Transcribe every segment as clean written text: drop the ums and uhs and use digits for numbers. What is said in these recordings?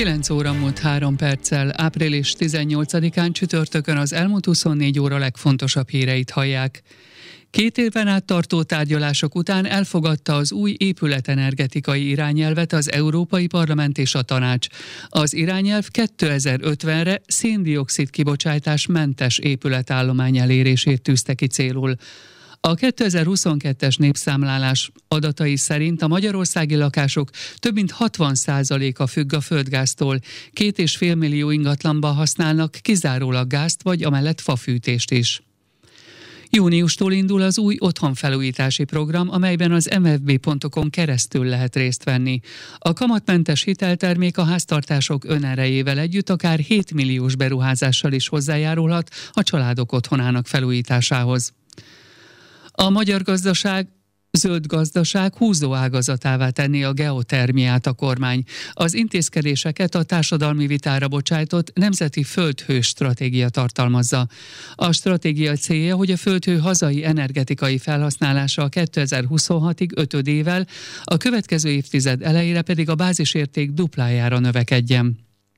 9 óra múlt 3 perccel, április 18-án csütörtökön az elmúlt 24 óra legfontosabb híreit hallják. 2 éven át tartó tárgyalások után elfogadta az új épületenergetikai irányelvet az Európai Parlament és a Tanács. Az irányelv 2050-re szén-dioxid kibocsátás mentes épületállomány elérését tűzte ki célul. A 2022-es népszámlálás adatai szerint a magyarországi lakások több mint 60%-a függ a földgáztól, 2,5 millió ingatlanban használnak kizárólag gázt vagy amellett fafűtést is. Júniustól indul az új otthonfelújítási program, amelyben az mfb.com keresztül lehet részt venni. A kamatmentes hiteltermék a háztartások önerejével együtt akár 7 milliós beruházással is hozzájárulhat a családok otthonának felújításához. A magyar zöld gazdaság húzó ágazatává tenni a geotermiát a kormány. Az intézkedéseket a társadalmi vitára bocsájtott Nemzeti Földhő stratégia tartalmazza. A stratégia célja, hogy a földhő hazai energetikai felhasználása 2026-ig 5 évvel, a következő évtized elejére pedig a bázisérték duplájára növekedjen.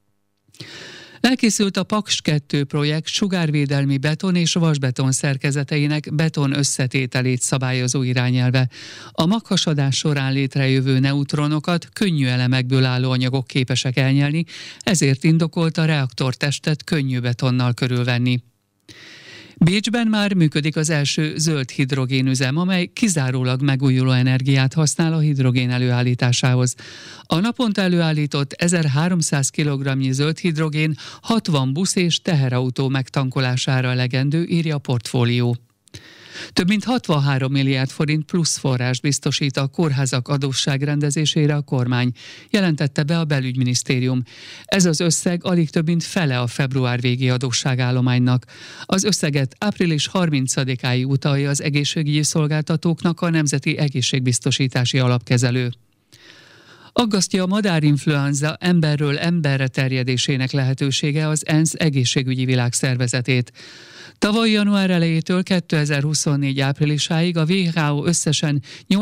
Elkészült a Paks 2 projekt sugárvédelmi beton és vasbeton szerkezeteinek beton összetételét szabályozó irányelve. A maghasadás során létrejövő neutronokat könnyű elemekből álló anyagok képesek elnyelni, ezért indokolt a reaktortestet könnyű betonnal körülvenni. Bécsben már működik az első zöld hidrogénüzem, amely kizárólag megújuló energiát használ a hidrogén előállításához. A naponta előállított 1300 kg-nyi zöld hidrogén 60 busz és teherautó megtankolására elegendő, írja a Portfólió. Több mint 63 milliárd forint plusz forrás biztosít a kórházak adósságrendezésére a kormány, jelentette be a belügyminisztérium. Ez az összeg alig több mint fele a február végi adósságállománynak. Az összeget április 30-áig utalja az egészségügyi szolgáltatóknak a Nemzeti Egészségbiztosítási Alapkezelő. Aggasztja a madárinfluenza emberről emberre terjedésének lehetősége az ENSZ egészségügyi világszervezetét. Tavaly január elejétől 2024 áprilisáig a WHO összesen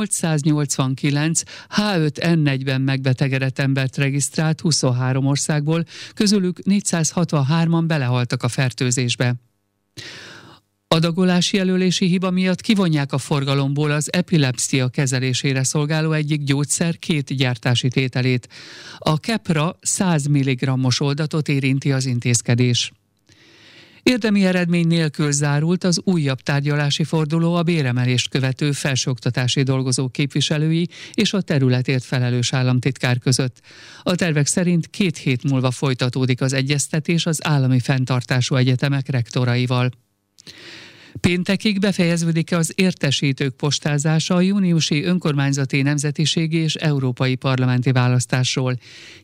889 H5N1-ben megbetegedett embert regisztrált 23 országból, közülük 463-an belehaltak a fertőzésbe. Adagolási jelölési hiba miatt kivonják a forgalomból az epilepszia kezelésére szolgáló egyik gyógyszer 2 gyártási tételét. A Keppra 100 mg-os oldatot érinti az intézkedés. Érdemi eredmény nélkül zárult az újabb tárgyalási forduló a béremelést követő felsőoktatási dolgozók képviselői és a területért felelős államtitkár között. A tervek szerint 2 hét múlva folytatódik az egyeztetés az állami fenntartású egyetemek rektoraival. Péntekig befejeződik az értesítők postázása a júniusi önkormányzati, nemzetiségi és európai parlamenti választásról.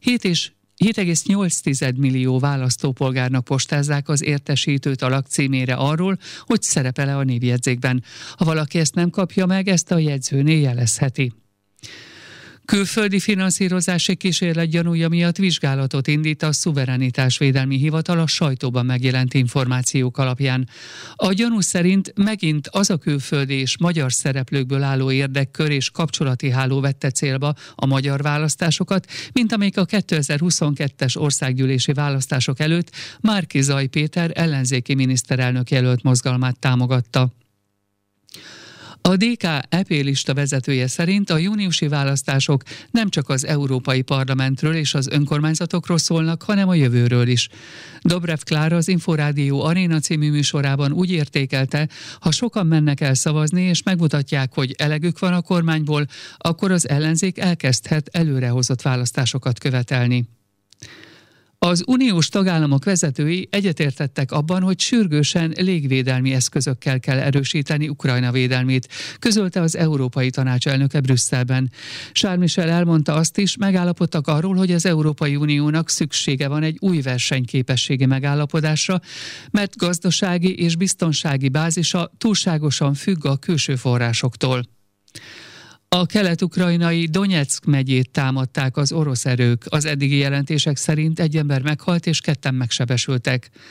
7,8 millió választópolgárnak postázzák az értesítőt a lakcímére arról, hogy szerepel-e a névjegyzékben. Ha valaki ezt nem kapja meg, ezt a jegyzőnél jelezheti. Külföldi finanszírozási kísérlet gyanúja miatt vizsgálatot indít a Szuverenitásvédelmi Hivatal a sajtóban megjelent információk alapján. A gyanú szerint megint az a külföldi és magyar szereplőkből álló érdekkör és kapcsolati háló vette célba a magyar választásokat, mint amelyik a 2022-es országgyűlési választások előtt Márki-Zay Péter ellenzéki miniszterelnök jelölt mozgalmát támogatta. A DK EP lista vezetője szerint a júniusi választások nem csak az Európai Parlamentről és az önkormányzatokról szólnak, hanem a jövőről is. Dobrev Klára az Inforádió Aréna című műsorában úgy értékelte, ha sokan mennek el szavazni és megmutatják, hogy elegük van a kormányból, akkor az ellenzék elkezdhet előrehozott választásokat követelni. Az uniós tagállamok vezetői egyetértettek abban, hogy sürgősen légvédelmi eszközökkel kell erősíteni Ukrajna védelmét, közölte az Európai Tanács elnöke Brüsszelben. Charles Michel elmondta azt is, megállapodtak arról, hogy az Európai Uniónak szüksége van egy új versenyképességi megállapodásra, mert gazdasági és biztonsági bázisa túlságosan függ a külső forrásoktól. A kelet-ukrajnai Donyeck megyét támadták az orosz erők. Az eddigi jelentések szerint 1 ember meghalt és 2 megsebesültek.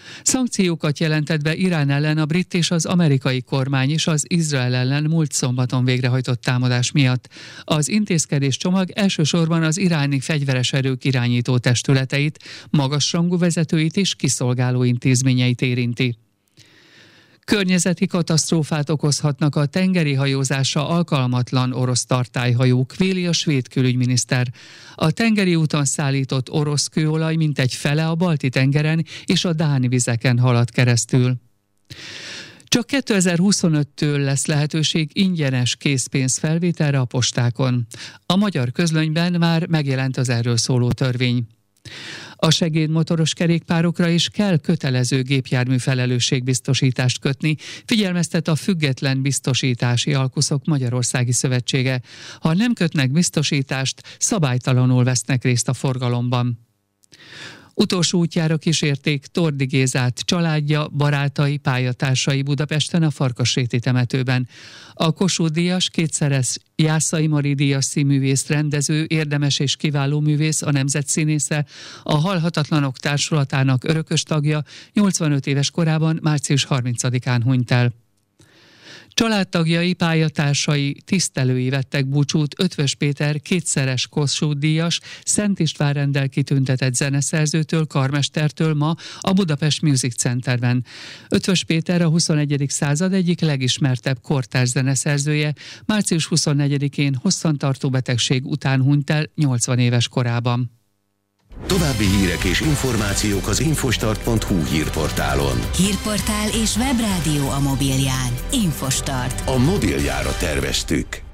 Szankciókat jelentett be Irán ellen a brit és az amerikai kormány is az Izrael ellen múlt szombaton végrehajtott támadás miatt. Az intézkedés csomag elsősorban az iráni fegyveres erők irányító testületeit, magasrangú vezetőit és kiszolgáló intézményeit érinti. Környezeti katasztrófát okozhatnak a tengeri hajózásra alkalmatlan orosz tartályhajók, véli a svéd külügyminiszter. A tengeri úton szállított orosz kőolaj mintegy fele a Balti-tengeren és a dán vizeken halad keresztül. Csak 2025-től lesz lehetőség ingyenes készpénzfelvételre a postákon. A Magyar Közlönyben már megjelent az erről szóló törvény. A segédmotoros kerékpárokra is kell kötelező gépjármű felelősségbiztosítást kötni, figyelmeztet a Független Biztosítási Alkuszok Magyarországi Szövetsége. Ha nem kötnek biztosítást, szabálytalanul vesznek részt a forgalomban. Utolsó útjára kísérték Tordi Gézát, családja, barátai, pályatársai Budapesten a Farkasréti temetőben. A Kossuth-díjas, kétszeres Jászai Mari díjas színművész, rendező, érdemes és kiváló művész, a nemzetszínésze, a Halhatatlanok Társulatának örökös tagja 85 éves korában március 30-án hunyt el. Családtagjai, pályatársai, tisztelői vettek búcsút Ötvös Péter kétszeres Kossuth-díjas, Szent István renddel kitüntetett zeneszerzőtől, karmestertől ma a Budapest Music Centerben. Ötvös Péter a 21. század egyik legismertebb kortárs zeneszerzője, március 24-én hosszantartó betegség után hunyt el 80 éves korában. További hírek és információk az infostart.hu hírportálon. Hírportál és webrádió a mobilján. Infostart. A mobiljára terveztük.